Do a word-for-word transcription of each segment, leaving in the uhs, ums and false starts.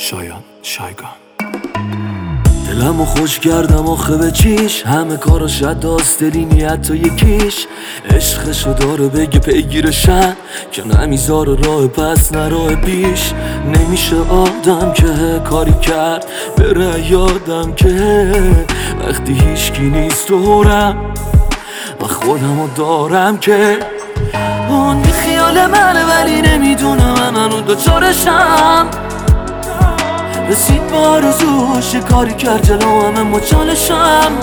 شایان شایگان. دلمو خوش کردم آخه به چیش، همه کاراش داست دلی نیت تا یکیش. عشقشو داره بگه پیگیرشن که نمیذاره راه پس نه راه پیش. نمیشه آدم که کاری کرد بره یادم که وقتی هیچکی نیست دورم و خودمو دارم که اون بی خیال منه ولی نمیدونه من هنو دوچارشم. رسید با آرزوش کاری کرد جلو همه مچالشم.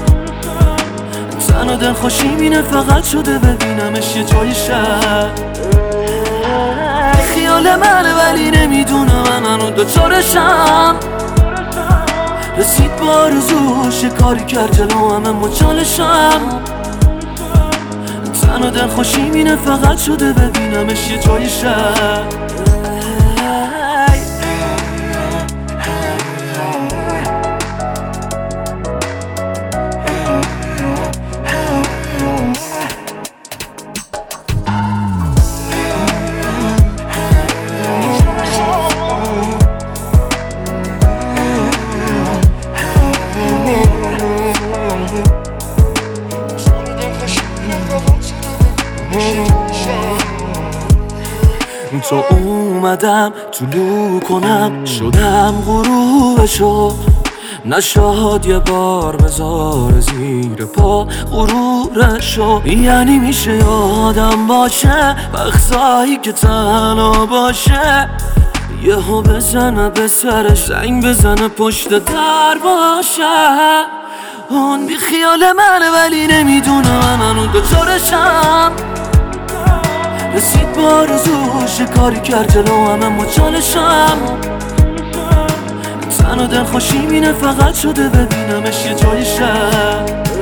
تن و دل خوشی مینه فقط شده ببینمش یه جای شب. خیال منه ولی نمیدونه من هنو دوچارشم. رسید با آرزوش کاری کرد جلو همه مچالشم. تن و دل خوشی مینه فقط شده ببینمش یه جای شب. تو اومدم طلوع کنم شدم غروبشو، نشاد یه بار بذار زیر پا غرورشو. یعنی میشه یادم باشه وقتایی که تنها باشه، یهو بزنه به سرش زنگ بزنه پشت در باشه. اون بی خیال منه ولی نمیدونه من هنو دوچارشم. رسید با آرزوش کاری کرد جلو همه مچالشم. تن و دل خوشی مینه فقط شده ببینمش یه جای شب.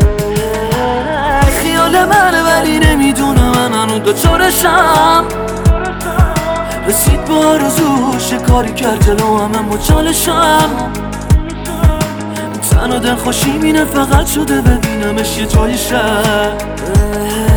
خیال منه ولی نمیدونه من هنو دوچارشم. رسید با آرزوش کاری کرد جلو همه مچالشم. تن و دل خوشی مینه فقط شده ببینمش یه جای شب.